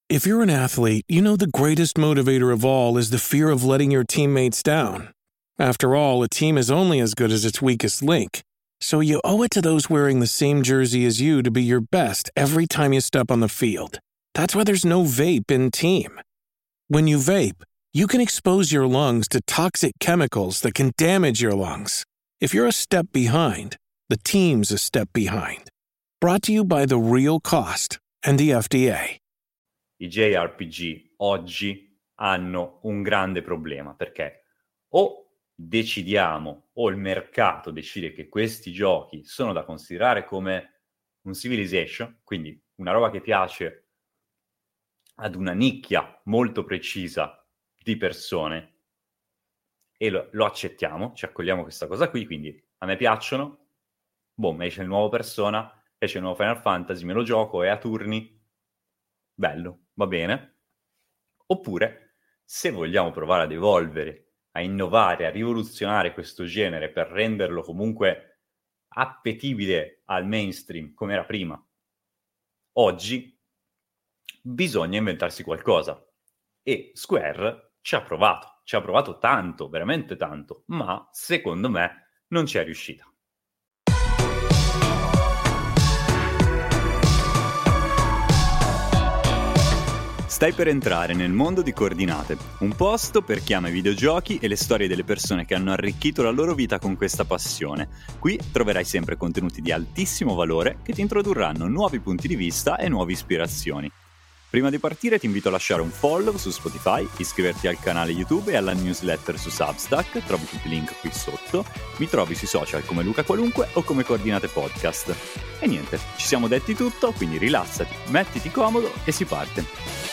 If you're an athlete, you know the greatest motivator of all is the fear of letting your teammates down. After all, a team is only as good as its weakest link. So you owe it to those wearing the same jersey as you to be your best every time you step on the field. That's why there's no vape in team. When you vape, you can expose your lungs to toxic chemicals that can damage your lungs. If you're a step behind, the team's a step behind. Brought to you by The Real Cost and the FDA. I JRPG oggi hanno un grande problema, perché o decidiamo, o il mercato decide che questi giochi sono da considerare come un Civilization, quindi una roba che piace ad una nicchia molto precisa di persone, e lo accettiamo, ci accogliamo questa cosa qui, quindi a me piacciono, boom, esce il nuovo Persona, esce il nuovo Final Fantasy, me lo gioco, è a turni, bello, va bene. Oppure, se vogliamo provare ad evolvere, a innovare, a rivoluzionare questo genere per renderlo comunque appetibile al mainstream come era prima, oggi bisogna inventarsi qualcosa. E Square ci ha provato tanto, veramente tanto, ma secondo me non ci è riuscita. Stai per entrare nel mondo di Coordinate, un posto per chi ama i videogiochi e le storie delle persone che hanno arricchito la loro vita con questa passione. Qui troverai sempre contenuti di altissimo valore che ti introdurranno nuovi punti di vista e nuove ispirazioni. Prima di partire ti invito a lasciare un follow su Spotify, iscriverti al canale YouTube e alla newsletter su Substack, trovi tutti i link qui sotto, mi trovi sui social come Luca Qualunque o come Coordinate Podcast. E niente, ci siamo detti tutto, quindi rilassati, mettiti comodo e si parte.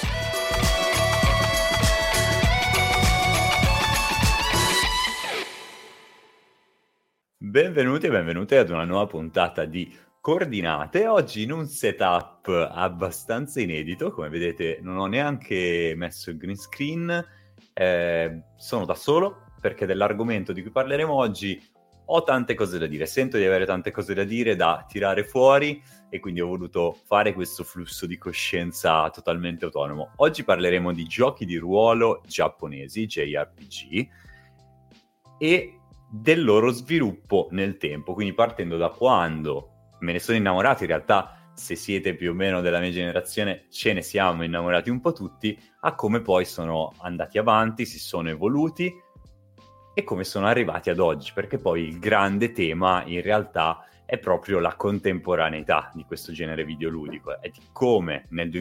Benvenuti e benvenute ad una nuova puntata di Coordinate, oggi in un setup abbastanza inedito, come vedete non ho neanche messo il green screen, sono da solo perché dell'argomento di cui parleremo oggi ho tante cose da dire, sento di avere tante cose da dire, da tirare fuori e quindi ho voluto fare questo flusso di coscienza totalmente autonomo. Oggi parleremo di giochi di ruolo giapponesi, JRPG, e del loro sviluppo nel tempo, quindi partendo da quando me ne sono innamorato, in realtà se siete più o meno della mia generazione ce ne siamo innamorati un po' tutti, a come poi sono andati avanti, si sono evoluti e come sono arrivati ad oggi, perché poi il grande tema in realtà è proprio la contemporaneità di questo genere videoludico e di come nel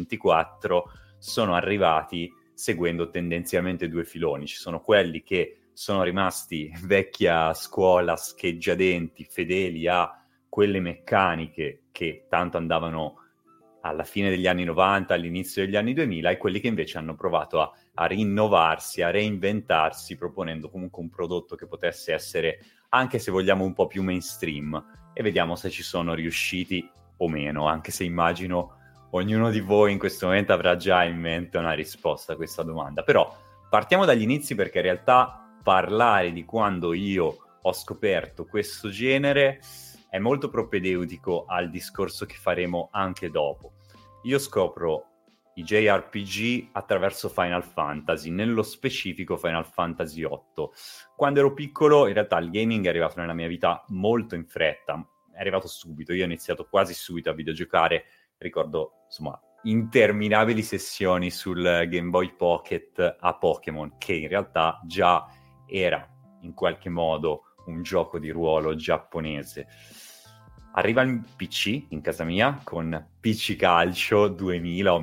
2024 sono arrivati seguendo tendenzialmente due filoni. Ci sono quelli che sono rimasti vecchia scuola, scheggiadenti, fedeli a quelle meccaniche che tanto andavano alla fine degli anni 90, all'inizio degli anni 2000, e quelli che invece hanno provato a rinnovarsi, a reinventarsi, proponendo comunque un prodotto che potesse essere, anche se vogliamo, un po' più mainstream. E vediamo se ci sono riusciti o meno, anche se immagino ognuno di voi in questo momento avrà già in mente una risposta a questa domanda. Però partiamo dagli inizi, perché in realtà parlare di quando io ho scoperto questo genere è molto propedeutico al discorso che faremo anche dopo. Io scopro i JRPG attraverso Final Fantasy, nello specifico Final Fantasy VIII. Quando ero piccolo, in realtà il gaming è arrivato nella mia vita molto in fretta, è arrivato subito, io ho iniziato quasi subito a videgiocare, ricordo insomma interminabili sessioni sul Game Boy Pocket a Pokémon, che in realtà già era in qualche modo un gioco di ruolo giapponese. Arriva il PC in casa mia con PC Calcio 2000 o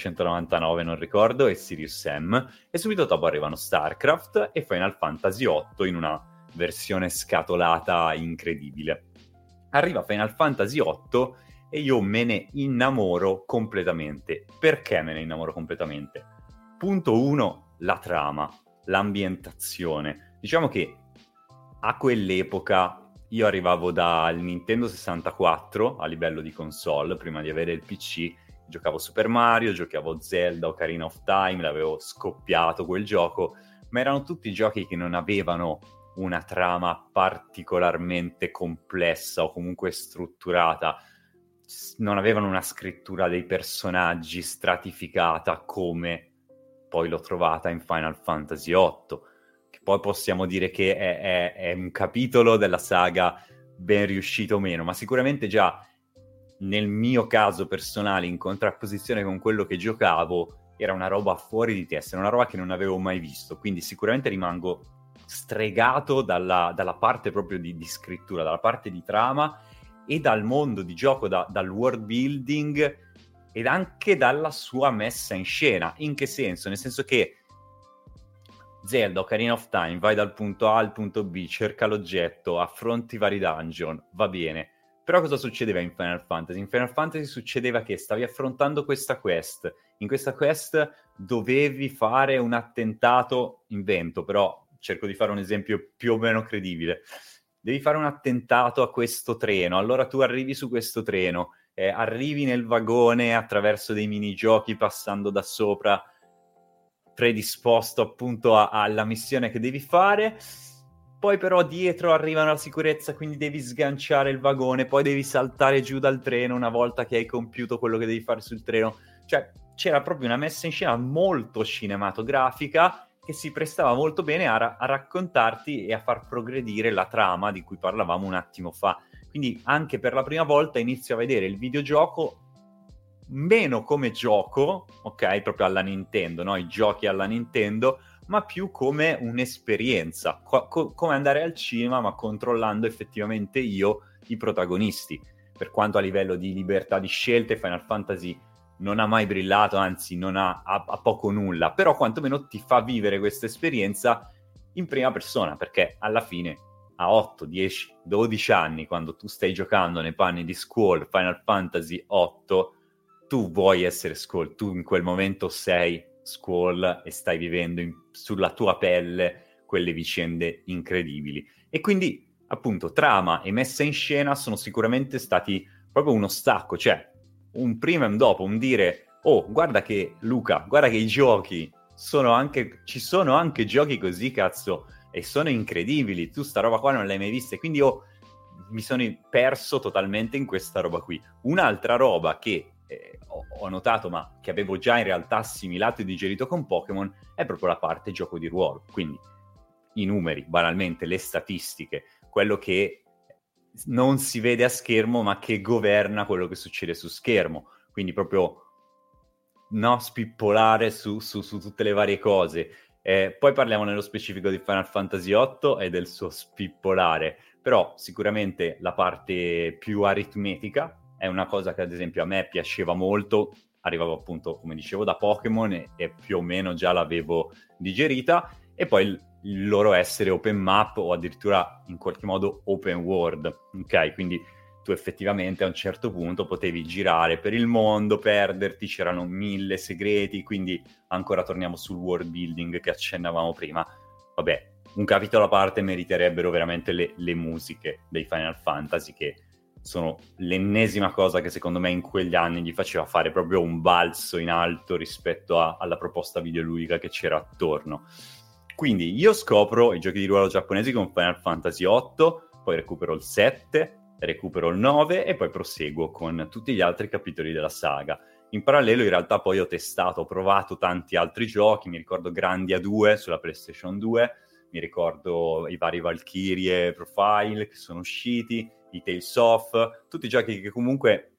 1999, non ricordo, e Serious Sam, e subito dopo arrivano StarCraft e Final Fantasy VIII in una versione scatolata incredibile. Arriva Final Fantasy VIII e io me ne innamoro completamente. Perché me ne innamoro completamente? Punto 1, la trama, l'ambientazione. Diciamo che a quell'epoca io arrivavo dal Nintendo 64 a livello di console, prima di avere il PC, giocavo Super Mario, giocavo Zelda, Ocarina of Time, l'avevo scoppiato quel gioco, ma erano tutti giochi che non avevano una trama particolarmente complessa o comunque strutturata. non avevano una scrittura dei personaggi stratificata come poi l'ho trovata in Final Fantasy VIII, che poi possiamo dire che è un capitolo della saga ben riuscito o meno, ma sicuramente già nel mio caso personale, in contrapposizione con quello che giocavo, era una roba fuori di testa, era una roba che non avevo mai visto, quindi sicuramente rimango stregato dalla parte proprio di scrittura, dalla parte di trama e dal mondo di gioco, dal world building ed anche dalla sua messa in scena. In che senso? Nel senso che Zelda Ocarina of Time, vai dal punto A al punto B, cerca l'oggetto, affronti i vari dungeon, va bene. Però cosa succedeva in Final Fantasy? In Final Fantasy succedeva che stavi affrontando questa quest. In questa quest dovevi fare un attentato, invento, però cerco di fare un esempio più o meno credibile. Devi fare un attentato a questo treno, allora tu arrivi su questo treno, arrivi nel vagone attraverso dei minigiochi passando da sopra, predisposto appunto alla missione che devi fare, poi però dietro arriva la sicurezza, quindi devi sganciare il vagone, poi devi saltare giù dal treno una volta che hai compiuto quello che devi fare sul treno. Cioè c'era proprio una messa in scena molto cinematografica che si prestava molto bene a raccontarti e a far progredire la trama di cui parlavamo un attimo fa. Quindi anche per la prima volta inizio a vedere il videogioco meno come gioco, ok, proprio alla Nintendo, no? I giochi alla Nintendo, ma più come un'esperienza, come andare al cinema, ma controllando effettivamente io i protagonisti. Per quanto a livello di libertà di scelte Final Fantasy non ha mai brillato, anzi non ha poco nulla, però quantomeno ti fa vivere questa esperienza in prima persona, perché alla fine a 8, 10, 12 anni, quando tu stai giocando nei panni di Squall Final Fantasy 8, tu vuoi essere Squall, tu in quel momento sei Squall e stai vivendo sulla tua pelle quelle vicende incredibili. E quindi, appunto, trama e messa in scena sono sicuramente stati proprio uno stacco, cioè un prima e un dopo, un dire, oh, guarda che Luca, guarda che i giochi ci sono anche giochi così, cazzo, e sono incredibili, tu sta roba qua non l'hai mai vista, e quindi io mi sono perso totalmente in questa roba qui. Un'altra roba che ho notato, ma che avevo già in realtà assimilato e digerito con Pokémon, è proprio la parte gioco di ruolo, quindi i numeri, banalmente, le statistiche, quello che non si vede a schermo ma che governa quello che succede su schermo, quindi proprio no, spippolare su tutte le varie cose. Poi parliamo nello specifico di Final Fantasy VIII e del suo spippolare, però sicuramente la parte più aritmetica è una cosa che ad esempio a me piaceva molto, arrivavo appunto, come dicevo, da Pokémon e più o meno già l'avevo digerita, e poi il loro essere open map o addirittura in qualche modo open world, ok? Quindi tu effettivamente a un certo punto potevi girare per il mondo, perderti, c'erano 1000 segreti, quindi ancora torniamo sul world building che accennavamo prima. Vabbè, un capitolo a parte meriterebbero veramente le musiche dei Final Fantasy, che sono l'ennesima cosa che secondo me in quegli anni gli faceva fare proprio un balzo in alto rispetto alla proposta videoludica che c'era attorno. Quindi io scopro i giochi di ruolo giapponesi con Final Fantasy VIII, poi recupero il 7, recupero il 9 e poi proseguo con tutti gli altri capitoli della saga. In parallelo in realtà poi ho provato tanti altri giochi, mi ricordo Grandia 2 sulla PlayStation 2, mi ricordo i vari Valkyrie Profile che sono usciti, i Tales of, tutti giochi che comunque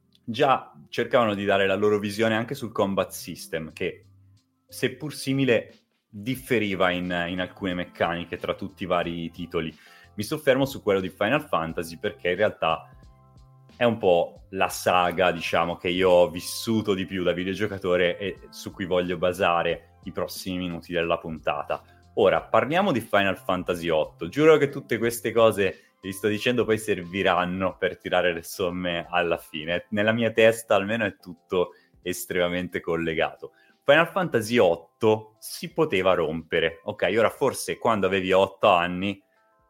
già cercavano di dare la loro visione anche sul combat system, che seppur simile differiva in alcune meccaniche tra tutti i vari titoli. Mi soffermo su quello di Final Fantasy perché in realtà è un po' la saga, diciamo, che io ho vissuto di più da videogiocatore e su cui voglio basare i prossimi minuti della puntata. Ora, parliamo di Final Fantasy VIII. Giuro che tutte queste cose che vi sto dicendo poi serviranno per tirare le somme alla fine. Nella mia testa almeno è tutto estremamente collegato. Final Fantasy VIII si poteva rompere, ok? Ora forse quando avevi 8 anni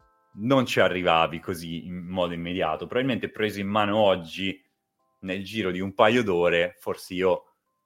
non ci arrivavi così in modo immediato, probabilmente preso in mano oggi nel giro di un paio d'ore, forse io,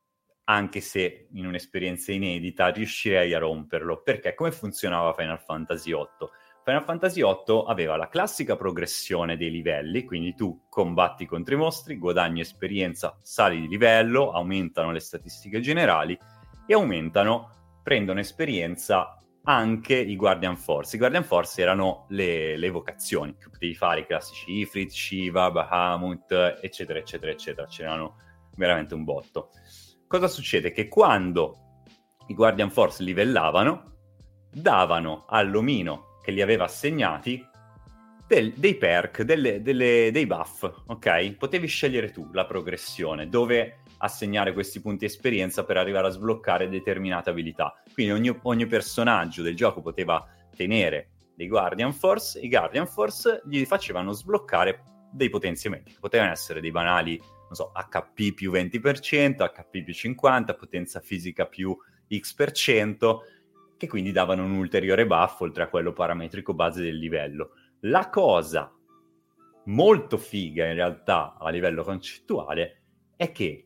anche se in un'esperienza inedita, riuscirei a romperlo. Perché come funzionava Final Fantasy VIII? Final Fantasy VIII aveva la classica progressione dei livelli, quindi tu combatti contro i mostri, guadagni esperienza, sali di livello, aumentano le statistiche generali e prendono esperienza anche i Guardian Force. I Guardian Force erano le evocazioni che potevi fare, i classici Ifrit, Shiva, Bahamut, eccetera, eccetera, eccetera. C'erano veramente un botto. Cosa succede? Che quando i Guardian Force livellavano, davano all'omino che li aveva assegnati dei perk, dei buff, ok? Potevi scegliere tu la progressione, dove assegnare questi punti esperienza per arrivare a sbloccare determinate abilità. Quindi ogni personaggio del gioco poteva tenere dei Guardian Force, i Guardian Force gli facevano sbloccare dei potenziamenti, che potevano essere dei banali, non so, HP più 20%, HP più 50%, potenza fisica più X%, che quindi davano un ulteriore buff oltre a quello parametrico base del livello. La cosa molto figa in realtà a livello concettuale è che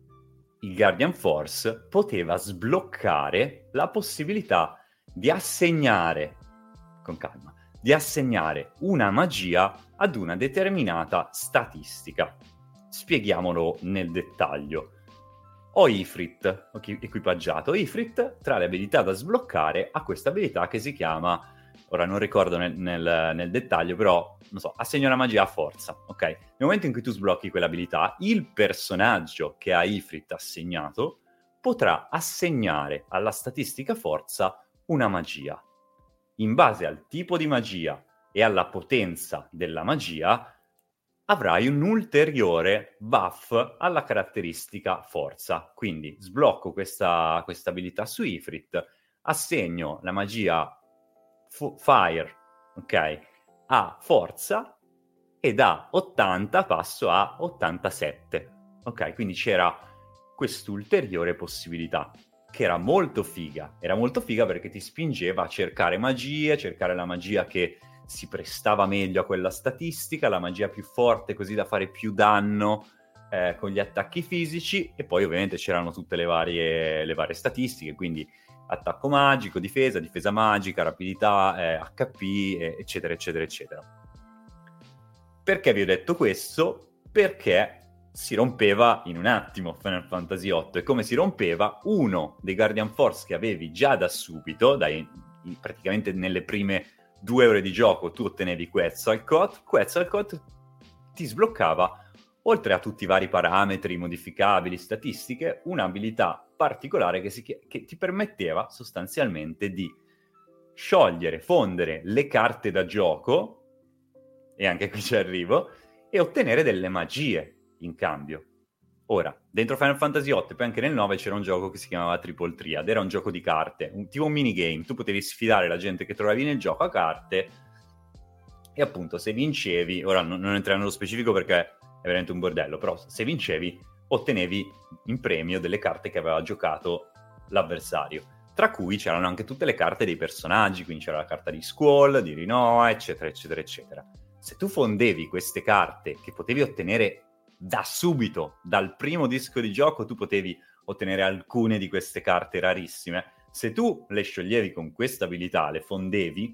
il Guardian Force poteva sbloccare la possibilità di assegnare, con calma, di assegnare una magia ad una determinata statistica. Spieghiamolo nel dettaglio. Ho Ifrit equipaggiato. Ifrit, tra le abilità da sbloccare, ha questa abilità che si chiama, ora non ricordo nel dettaglio, però, non so, assegna una magia a forza, ok? Nel momento in cui tu sblocchi quell'abilità, il personaggio che ha Ifrit assegnato potrà assegnare alla statistica forza una magia. In base al tipo di magia e alla potenza della magia, avrai un ulteriore buff alla caratteristica forza. Quindi sblocco questa abilità su Ifrit, assegno la magia Fire, ok, a forza, e da 80 passo a 87. Ok, quindi c'era quest'ulteriore possibilità, che era molto figa. Era molto figa perché ti spingeva a cercare magie, cercare la magia che si prestava meglio a quella statistica, la magia più forte così da fare più danno con gli attacchi fisici, e poi ovviamente c'erano tutte le varie statistiche, quindi attacco magico, difesa magica, rapidità, HP, eccetera, eccetera, eccetera. Perché vi ho detto questo? Perché si rompeva in un attimo Final Fantasy VIII, e come si rompeva? Uno dei Guardian Force che avevi già da subito, praticamente nelle prime 2 ore di gioco tu ottenevi Quetzalcoatl ti sbloccava, oltre a tutti i vari parametri modificabili, statistiche, un'abilità particolare che ti permetteva sostanzialmente di sciogliere, fondere le carte da gioco, e anche qui ci arrivo, e ottenere delle magie in cambio. Ora, dentro Final Fantasy VIII e poi anche nel 9 c'era un gioco che si chiamava Triple Triad, era un gioco di carte, tipo un minigame, tu potevi sfidare la gente che trovavi nel gioco a carte, e appunto se vincevi, ora non entriamo nello specifico perché è veramente un bordello, però se vincevi ottenevi in premio delle carte che aveva giocato l'avversario, tra cui c'erano anche tutte le carte dei personaggi, quindi c'era la carta di Squall, di Rinoa, eccetera, eccetera, eccetera. Se tu fondevi queste carte che potevi ottenere da subito, dal primo disco di gioco, tu potevi ottenere alcune di queste carte rarissime. Se tu le scioglievi con questa abilità, le fondevi,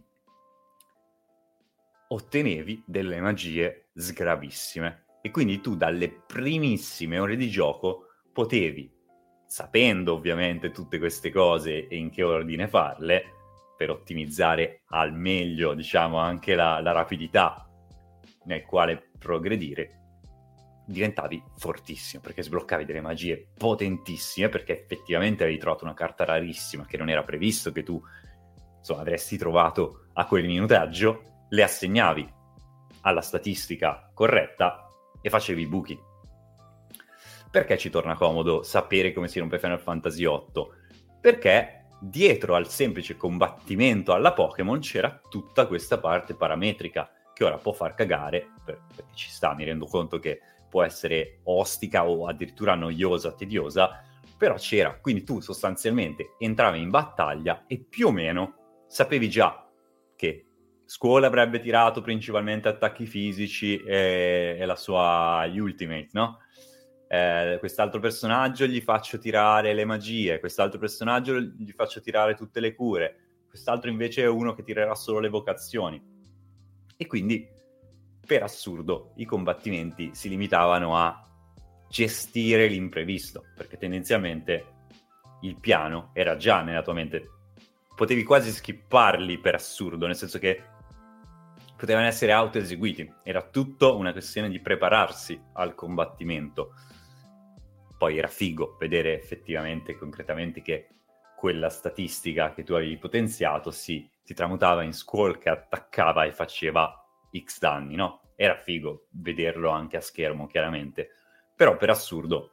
ottenevi delle magie sgravissime. E quindi tu dalle primissime ore di gioco potevi, sapendo ovviamente tutte queste cose e in che ordine farle, per ottimizzare al meglio, diciamo, anche la rapidità nel quale progredire, diventavi fortissimo, perché sbloccavi delle magie potentissime, perché effettivamente avevi trovato una carta rarissima che non era previsto che tu, insomma, avresti trovato a quel minutaggio, le assegnavi alla statistica corretta e facevi i buchi. Perché ci torna comodo sapere come si rompe Final Fantasy VIII? Perché dietro al semplice combattimento alla Pokémon c'era tutta questa parte parametrica, che ora può far cagare, perché ci sta, mi rendo conto che può essere ostica o addirittura noiosa, tediosa, però c'era. Quindi tu sostanzialmente entravi in battaglia e più o meno sapevi già che Squall avrebbe tirato principalmente attacchi fisici e la sua ultimate, no? Quest'altro personaggio gli faccio tirare le magie, quest'altro personaggio gli faccio tirare tutte le cure, quest'altro invece è uno che tirerà solo le evocazioni. E quindi, per assurdo, i combattimenti si limitavano a gestire l'imprevisto, perché tendenzialmente il piano era già nella tua mente. Potevi quasi skipparli per assurdo, nel senso che potevano essere auto-eseguiti. Era tutto una questione di prepararsi al combattimento. Poi era figo vedere effettivamente, concretamente, che quella statistica che tu avevi potenziato si tramutava in squall che attaccava e faceva X danni, no? Era figo vederlo anche a schermo, chiaramente. Però per assurdo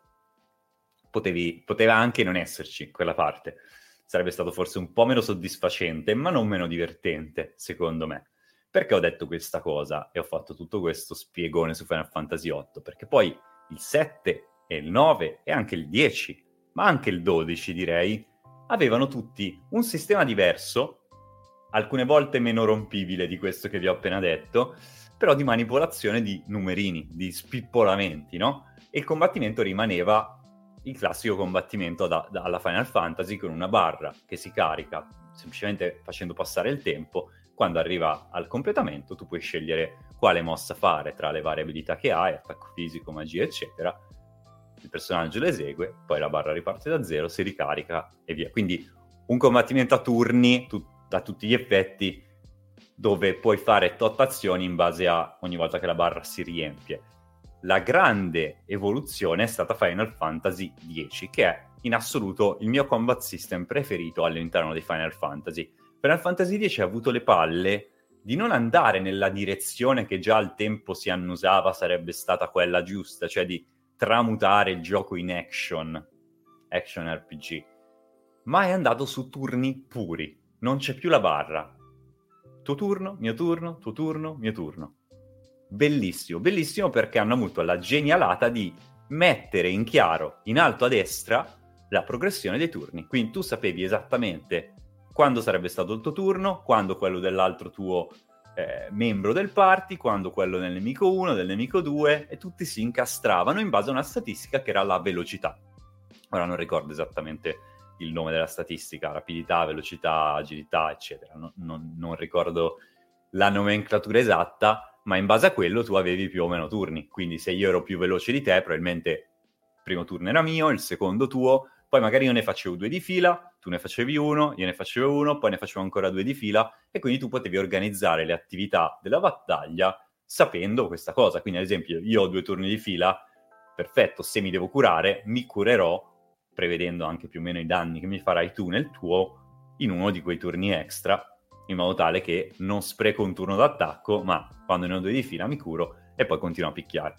poteva anche non esserci quella parte. Sarebbe stato forse un po' meno soddisfacente, ma non meno divertente, secondo me. Perché ho detto questa cosa e ho fatto tutto questo spiegone su Final Fantasy VIII? Perché poi il 7 e il 9 e anche il 10, ma anche il 12 direi, avevano tutti un sistema diverso, alcune volte meno rompibile di questo che vi ho appena detto, però di manipolazione di numerini, di spippolamenti, no? E il combattimento rimaneva il classico combattimento alla Final Fantasy, con una barra che si carica semplicemente facendo passare il tempo. Quando arriva al completamento tu puoi scegliere quale mossa fare tra le varie abilità che hai, attacco fisico, magia, eccetera. Il personaggio le esegue, poi la barra riparte da zero, si ricarica e via. Quindi un combattimento a turni, a tutti gli effetti, dove puoi fare tot azioni in base a ogni volta che la barra si riempie. La grande evoluzione è stata Final Fantasy X, che è in assoluto il mio combat system preferito all'interno di Final Fantasy. Final Fantasy X ha avuto le palle di non andare nella direzione che già al tempo si annusava sarebbe stata quella giusta, cioè di tramutare il gioco in action RPG, ma è andato su turni puri, non c'è più la barra. Tuo turno, mio turno, tuo turno, mio turno. Bellissimo, bellissimo, perché hanno avuto la genialata di mettere in chiaro in alto a destra la progressione dei turni. Quindi tu sapevi esattamente quando sarebbe stato il tuo turno, quando quello dell'altro tuo membro del party, quando quello del nemico 1, del nemico 2, e tutti si incastravano in base a una statistica che era la velocità. Ora non ricordo esattamente il nome della statistica, rapidità, velocità, agilità, eccetera. Non ricordo la nomenclatura esatta, ma in base a quello tu avevi più o meno turni. Quindi se io ero più veloce di te, probabilmente il primo turno era mio, il secondo tuo, poi magari io ne facevo 2 di fila, tu ne facevi uno, io ne facevo uno, poi ne facevo ancora 2 di fila, e quindi tu potevi organizzare le attività della battaglia sapendo questa cosa. Quindi ad esempio io ho 2 turni di fila, perfetto, se mi devo curare, mi curerò prevedendo anche più o meno i danni che mi farai tu nel tuo, in uno di quei turni extra, in modo tale che non spreco un turno d'attacco, ma quando ne ho 2 di fila mi curo e poi continuo a picchiare.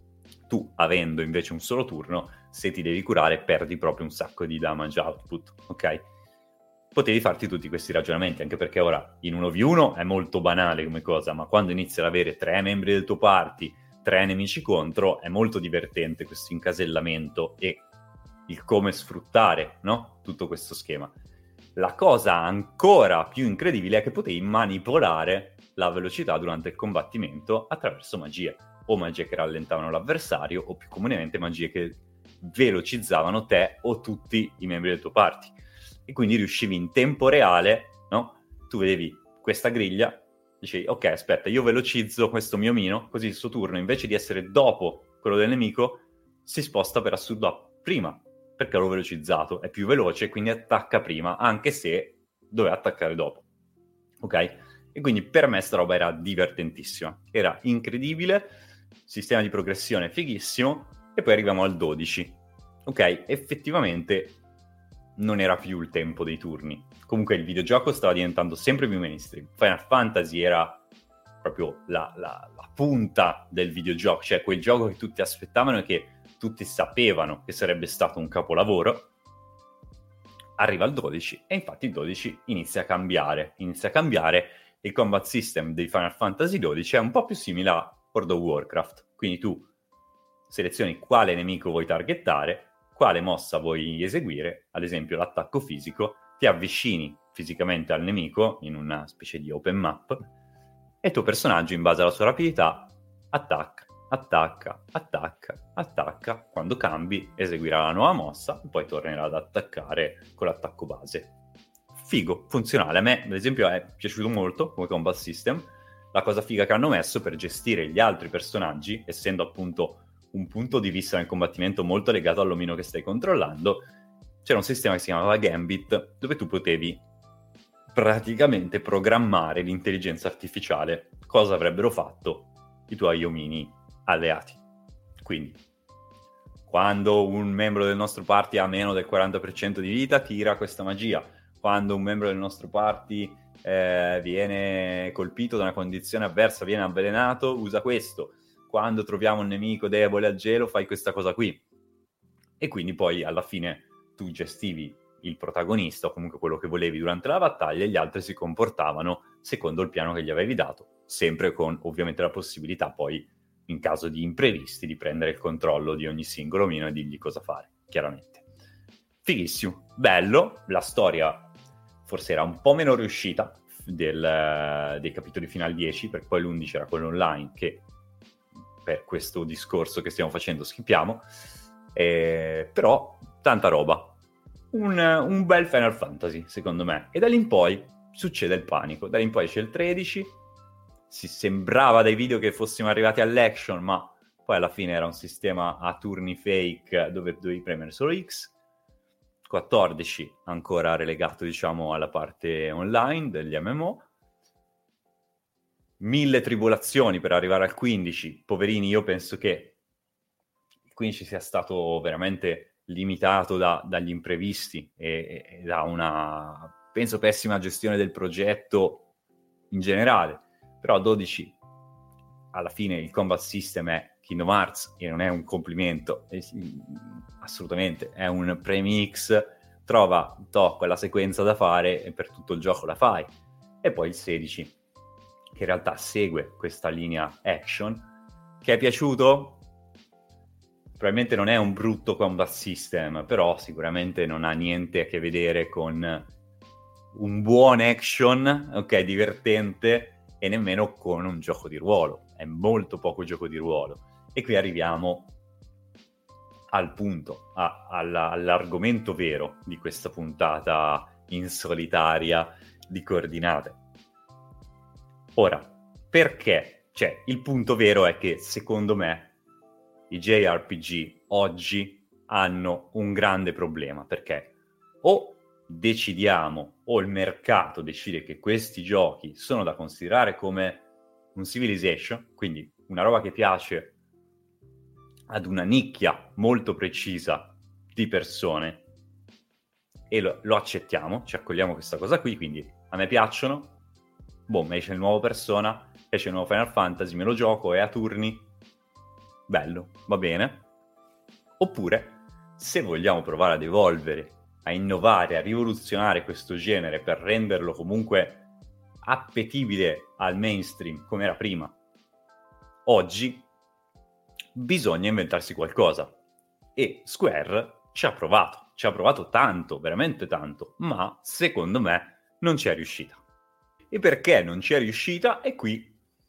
Tu, avendo invece un solo turno, se ti devi curare perdi proprio un sacco di damage output, ok? Potevi farti tutti questi ragionamenti, anche perché ora in 1v1 è molto banale come cosa, ma quando inizi ad avere 3 membri del tuo party, 3 nemici contro, è molto divertente questo incasellamento e il come sfruttare, no? Tutto questo schema. La cosa ancora più incredibile è che potevi manipolare la velocità durante il combattimento attraverso magie, o magie che rallentavano l'avversario, o più comunemente magie che velocizzavano te o tutti i membri del tuo party. E quindi riuscivi in tempo reale, no? Tu vedevi questa griglia, dicevi, ok, aspetta, io velocizzo questo mio omino, così il suo turno, invece di essere dopo quello del nemico, si sposta per assurdo a prima, perché l'ho velocizzato, è più veloce, quindi attacca prima, anche se doveva attaccare dopo. Ok? E quindi per me sta roba era divertentissima, era incredibile, sistema di progressione fighissimo, e poi arriviamo al 12. Ok? Effettivamente non era più il tempo dei turni. Comunque il videogioco stava diventando sempre più mainstream. Final Fantasy era proprio la punta del videogioco, cioè quel gioco che tutti aspettavano e che tutti sapevano che sarebbe stato un capolavoro. Arriva il 12 e infatti il 12 inizia a cambiare. Il combat system di Final Fantasy XII è un po' più simile a World of Warcraft. Quindi tu selezioni quale nemico vuoi targettare, quale mossa vuoi eseguire, ad esempio l'attacco fisico, ti avvicini fisicamente al nemico in una specie di open map e il tuo personaggio, in base alla sua rapidità, attacca, quando cambi eseguirà la nuova mossa e poi tornerà ad attaccare con l'attacco base. figo, funzionale. A me, ad esempio, è piaciuto molto come combat system. La cosa figa che hanno messo per gestire gli altri personaggi, essendo appunto un punto di vista nel combattimento molto legato all'omino che stai controllando, c'era un sistema che si chiamava Gambit, dove tu potevi praticamente programmare l'intelligenza artificiale cosa avrebbero fatto i tuoi omini alleati. Quindi, quando un membro del nostro party ha meno del 40% di vita, tira questa magia. Quando un membro del nostro party viene colpito da una condizione avversa, viene avvelenato, usa questo. Quando troviamo un nemico debole al gelo, fai questa cosa qui. E quindi poi alla fine tu gestivi il protagonista o comunque quello che volevi durante la battaglia e gli altri si comportavano secondo il piano che gli avevi dato, sempre con ovviamente la possibilità poi, in caso di imprevisti, di prendere il controllo di ogni singolo omino e dirgli cosa fare, chiaramente. Fighissimo, bello, la storia forse era un po' meno riuscita dei capitoli fino al 10, perché poi l'11 era quello online che per questo discorso che stiamo facendo schippiamo, però tanta roba. Un bel Final Fantasy, secondo me. E da lì in poi succede il panico. Da lì in poi c'è il 13. Si sembrava dai video che fossimo arrivati all'action, ma poi alla fine era un sistema a turni fake dove dovevi premere solo X. 14 ancora relegato, diciamo, alla parte online degli MMO. 1000 tribolazioni per arrivare al 15. Poverini, io penso che il 15 sia stato veramente limitato dagli imprevisti e da una, penso, pessima gestione del progetto in generale. Però a 12 alla fine il combat system è Kingdom Hearts e non è un complimento, assolutamente, è un premix, trova quella sequenza da fare e per tutto il gioco la fai. E poi il 16 che in realtà segue questa linea action, che è piaciuto. Probabilmente non è un brutto combat system, però sicuramente non ha niente a che vedere con un buon action, ok, divertente, e nemmeno con un gioco di ruolo. È molto poco gioco di ruolo. E qui arriviamo al punto, all'argomento vero di questa puntata in solitaria di Coordinate. Ora, perché? Cioè, il punto vero è che, secondo me, i JRPG oggi hanno un grande problema, perché o decidiamo, o il mercato decide che questi giochi sono da considerare come un Civilization, quindi una roba che piace ad una nicchia molto precisa di persone, e lo accettiamo, ci accogliamo questa cosa qui, quindi a me piacciono, boh, esce il nuovo Persona, esce il nuovo Final Fantasy, me lo gioco, è a turni, bello, va bene. Oppure, se vogliamo provare ad evolvere, a innovare, a rivoluzionare questo genere per renderlo comunque appetibile al mainstream come era prima, oggi bisogna inventarsi qualcosa. E Square ci ha provato tanto, veramente tanto, ma secondo me non ci è riuscita. E perché non ci è riuscita? E qui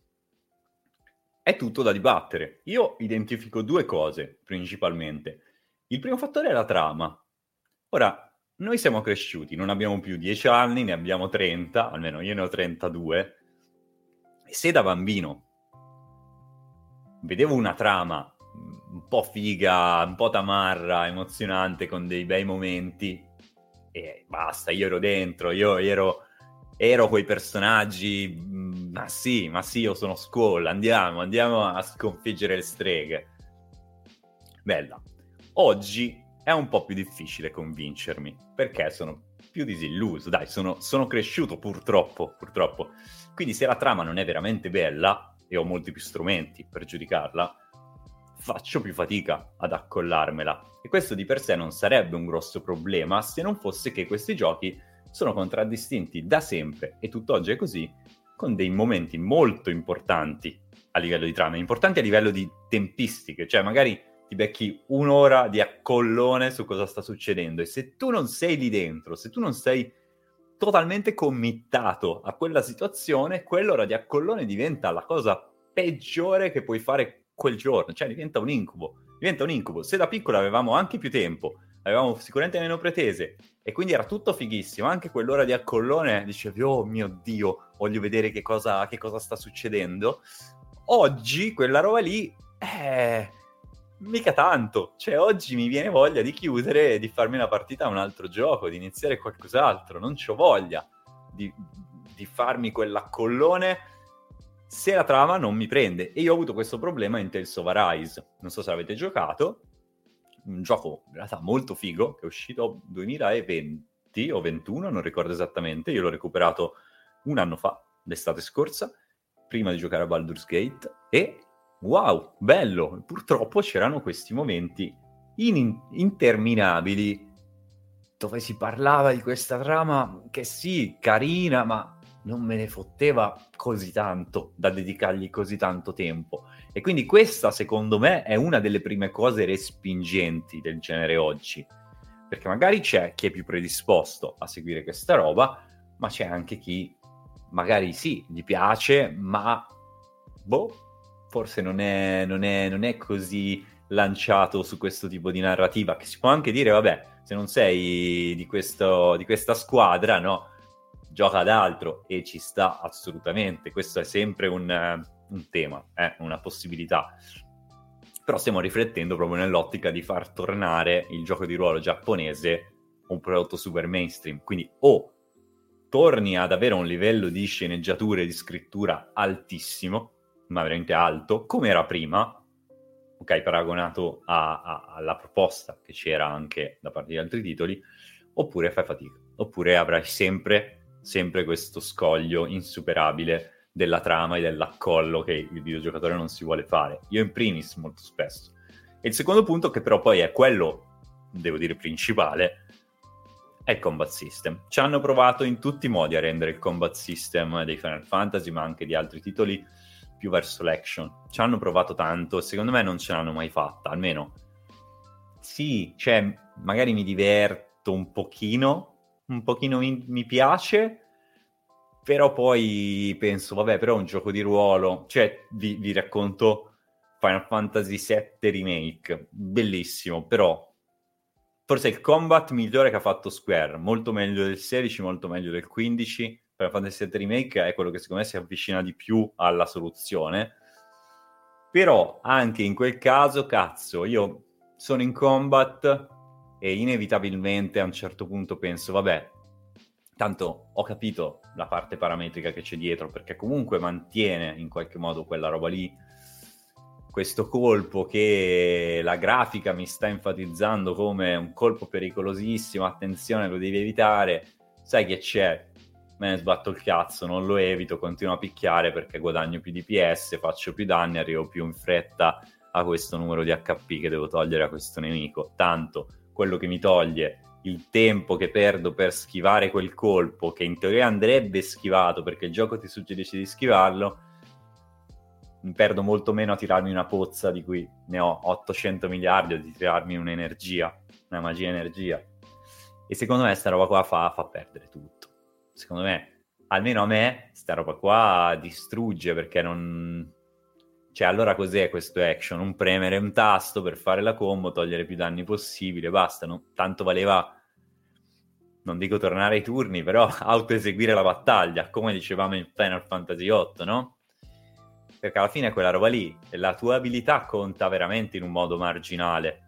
è tutto da dibattere. Io identifico due cose principalmente. Il primo fattore è la trama. Ora, noi siamo cresciuti, non abbiamo più 10 anni, ne abbiamo 30, almeno io ne ho 32, e se da bambino vedevo una trama un po' figa, un po' tamarra, emozionante, con dei bei momenti, e basta, io ero dentro, io ero quei personaggi, ma sì, io sono Squall, andiamo a sconfiggere le streghe. Bella. Oggi è un po' più difficile convincermi, perché sono più disilluso, dai, sono cresciuto purtroppo. Quindi se la trama non è veramente bella, e ho molti più strumenti per giudicarla, faccio più fatica ad accollarmela. E questo di per sé non sarebbe un grosso problema se non fosse che questi giochi sono contraddistinti da sempre, e tutt'oggi è così, con dei momenti molto importanti a livello di trama, importanti a livello di tempistiche, cioè magari ti becchi un'ora di accollone su cosa sta succedendo, e se tu non sei lì dentro, se tu non sei totalmente committato a quella situazione, quell'ora di accollone diventa la cosa peggiore che puoi fare quel giorno, cioè diventa un incubo. Se da piccolo avevamo anche più tempo avevamo sicuramente meno pretese, e quindi era tutto fighissimo. Anche quell'ora di accollone dicevi, oh mio Dio, voglio vedere che cosa sta succedendo. Oggi quella roba lì, mica tanto. Cioè, oggi mi viene voglia di chiudere, di farmi una partita a un altro gioco, di iniziare qualcos'altro. Non c'ho voglia di farmi quell'accollone se la trama non mi prende. E io ho avuto questo problema in Tales of Arise. Non so se avete giocato. Un gioco in realtà molto figo, che è uscito 2020 o 21, non ricordo esattamente. Io l'ho recuperato un anno fa, l'estate scorsa, prima di giocare a Baldur's Gate, e wow, bello! Purtroppo c'erano questi momenti interminabili dove si parlava di questa trama che sì, carina, ma non me ne fotteva così tanto da dedicargli così tanto tempo. E quindi questa, secondo me, è una delle prime cose respingenti del genere oggi. Perché magari c'è chi è più predisposto a seguire questa roba, ma c'è anche chi magari sì, gli piace, ma forse non è così lanciato su questo tipo di narrativa, che si può anche dire, vabbè, se non sei di questa squadra, no, gioca ad altro, e ci sta assolutamente. Questo è sempre un tema, una possibilità. Però stiamo riflettendo proprio nell'ottica di far tornare il gioco di ruolo giapponese un prodotto super mainstream. Quindi o torni ad avere un livello di sceneggiatura e di scrittura altissimo, ma veramente alto, come era prima, ok, paragonato alla proposta che c'era anche da parte di altri titoli, oppure fai fatica, oppure avrai sempre questo scoglio insuperabile della trama e dell'accollo che il videogiocatore non si vuole fare. Io in primis molto spesso. E il secondo punto, che però poi è quello, devo dire, principale, è il combat system. Ci hanno provato in tutti i modi a rendere il combat system dei Final Fantasy, ma anche di altri titoli, più verso l'action. Ci hanno provato tanto, secondo me non ce l'hanno mai fatta, almeno sì, cioè magari mi diverto un pochino mi piace, però poi penso, vabbè, però è un gioco di ruolo. Cioè, vi racconto Final Fantasy VII Remake, bellissimo, però forse è il combat migliore che ha fatto Square, molto meglio del 16, molto meglio del 15. Final Fantasy VII Remake è quello che secondo me si avvicina di più alla soluzione. Però anche in quel caso, cazzo, io sono in combat e inevitabilmente a un certo punto penso, vabbè, tanto ho capito la parte parametrica che c'è dietro, perché comunque mantiene in qualche modo quella roba lì, questo colpo che la grafica mi sta enfatizzando come un colpo pericolosissimo, attenzione, lo devi evitare, sai che c'è, me ne sbatto il cazzo, non lo evito, continuo a picchiare perché guadagno più DPS, faccio più danni, arrivo più in fretta a questo numero di HP che devo togliere a questo nemico. Tanto quello che mi toglie il tempo che perdo per schivare quel colpo, che in teoria andrebbe schivato perché il gioco ti suggerisce di schivarlo, mi perdo molto meno a tirarmi una pozza di cui ne ho 800 miliardi, o di tirarmi un'energia, una magia energia. E secondo me sta roba qua fa perdere tutto. Secondo me, almeno a me, sta roba qua distrugge, perché non... Cioè, allora cos'è questo action? Un premere un tasto per fare la combo, togliere più danni possibile, basta. Tanto valeva, non dico tornare ai turni, però autoeseguire la battaglia, come dicevamo in Final Fantasy VIII, no? Perché alla fine quella roba lì, la tua abilità conta veramente in un modo marginale.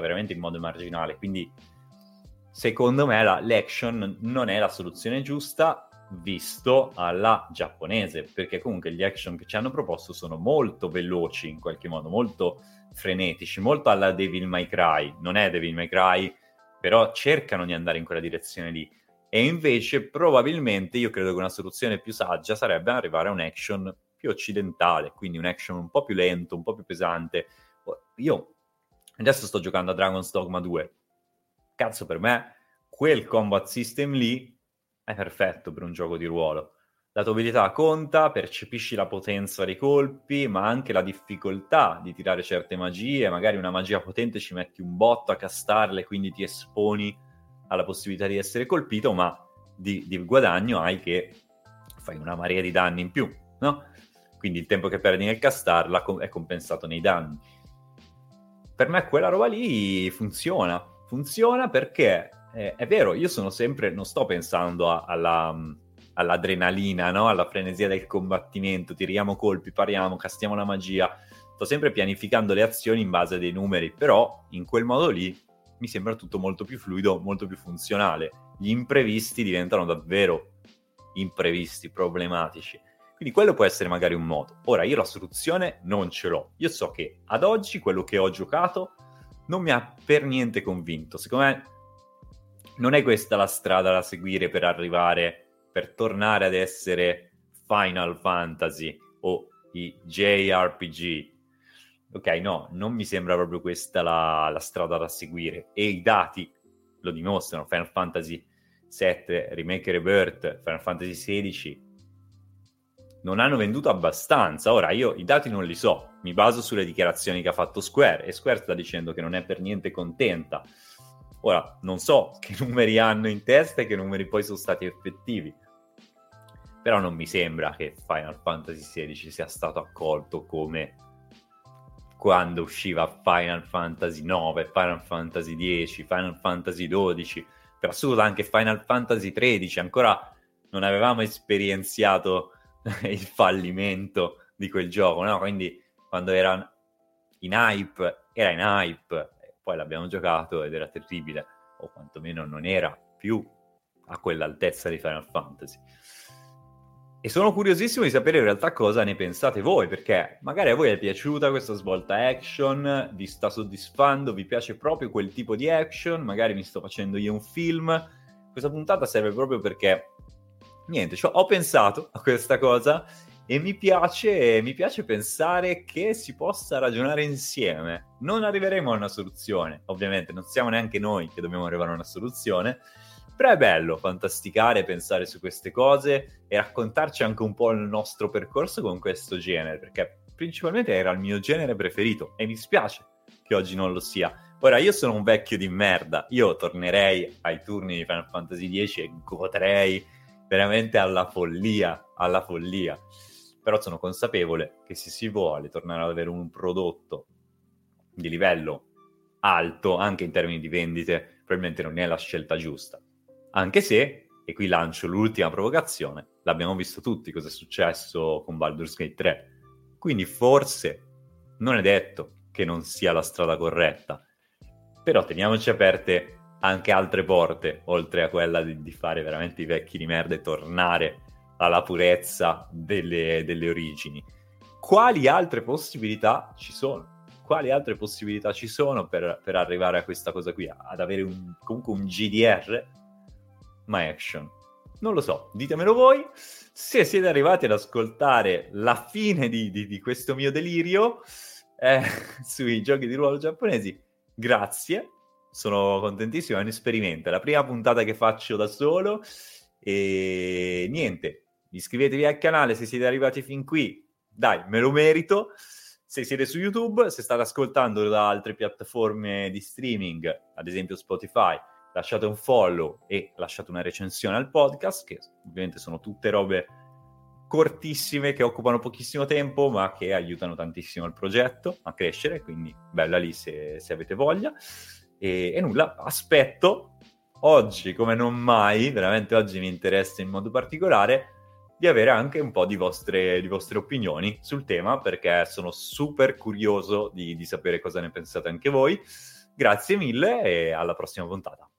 Quindi, secondo me, l'action non è la soluzione giusta, visto alla giapponese, perché comunque gli action che ci hanno proposto sono molto veloci, in qualche modo molto frenetici, molto alla Devil May Cry. Non è Devil May Cry, però cercano di andare in quella direzione lì. E invece probabilmente io credo che una soluzione più saggia sarebbe arrivare a un action più occidentale, quindi un action un po' più lento, un po' più pesante. Io adesso sto giocando a Dragon's Dogma 2, cazzo, per me quel combat system lì è perfetto per un gioco di ruolo. La tua abilità conta, percepisci la potenza dei colpi, ma anche la difficoltà di tirare certe magie. Magari una magia potente ci metti un botto a castarle, quindi ti esponi alla possibilità di essere colpito, ma di guadagno hai che fai una marea di danni in più, no? Quindi il tempo che perdi nel castarla è compensato nei danni. Per me quella roba lì funziona. funziona perché è vero, io sono sempre, non sto pensando all'adrenalina, no? Alla frenesia del combattimento, tiriamo colpi, pariamo, castiamo la magia, sto sempre pianificando le azioni in base a dei numeri, però in quel modo lì mi sembra tutto molto più fluido, molto più funzionale. Gli imprevisti diventano davvero imprevisti, problematici. Quindi quello può essere magari un modo. Ora, io la soluzione non ce l'ho. Io so che ad oggi quello che ho giocato non mi ha per niente convinto. Secondo me non è questa la strada da seguire per tornare ad essere Final Fantasy o i JRPG. Ok, no, non mi sembra proprio questa la strada da seguire. E i dati lo dimostrano. Final Fantasy 7, Remake Rebirth, Final Fantasy 16 non hanno venduto abbastanza. Ora, io i dati non li so, mi baso sulle dichiarazioni che ha fatto Square, e Square sta dicendo che non è per niente contenta. Ora, non so che numeri hanno in testa e che numeri poi sono stati effettivi, però non mi sembra che Final Fantasy 16 sia stato accolto come quando usciva Final Fantasy 9, Final Fantasy 10, Final Fantasy 12, per assurdo anche Final Fantasy 13, ancora non avevamo esperienziato il fallimento di quel gioco, no? Quindi quando era in hype, poi l'abbiamo giocato ed era terribile, o quantomeno non era più a quell'altezza di Final Fantasy. E sono curiosissimo di sapere in realtà cosa ne pensate voi, perché magari a voi è piaciuta questa svolta action, vi sta soddisfando, vi piace proprio quel tipo di action, magari mi sto facendo io un film. Questa puntata serve proprio perché niente, cioè, ho pensato a questa cosa e mi piace pensare che si possa ragionare insieme. Non arriveremo a una soluzione, ovviamente, non siamo neanche noi che dobbiamo arrivare a una soluzione, però è bello fantasticare, pensare su queste cose e raccontarci anche un po' il nostro percorso con questo genere, perché principalmente era il mio genere preferito e mi spiace che oggi non lo sia. Ora, io sono un vecchio di merda, io tornerei ai turni di Final Fantasy X e godrei veramente alla follia. Però sono consapevole che se si vuole tornare ad avere un prodotto di livello alto, anche in termini di vendite, probabilmente non è la scelta giusta. Anche se, e qui lancio l'ultima provocazione, l'abbiamo visto tutti cosa è successo con Baldur's Gate 3. Quindi forse non è detto che non sia la strada corretta, però teniamoci aperte anche altre porte, oltre a quella di fare veramente i vecchi di merda e tornare alla purezza delle origini. Quali altre possibilità ci sono? Quali altre possibilità ci sono per arrivare a questa cosa qui? Ad avere comunque un GDR, ma action? Non lo so, ditemelo voi. Se siete arrivati ad ascoltare la fine di questo mio delirio sui giochi di ruolo giapponesi, grazie. Sono contentissimo, è un esperimento, è la prima puntata che faccio da solo e niente, iscrivetevi al canale se siete arrivati fin qui, dai, me lo merito. Se siete su YouTube, se state ascoltando da altre piattaforme di streaming, ad esempio Spotify, lasciate un follow e lasciate una recensione al podcast, che ovviamente sono tutte robe cortissime che occupano pochissimo tempo ma che aiutano tantissimo il progetto a crescere, quindi bella lì se avete voglia. E nulla, aspetto oggi come non mai, veramente oggi mi interessa in modo particolare di avere anche un po' di vostre opinioni sul tema, perché sono super curioso di sapere cosa ne pensate anche voi. Grazie mille e alla prossima puntata.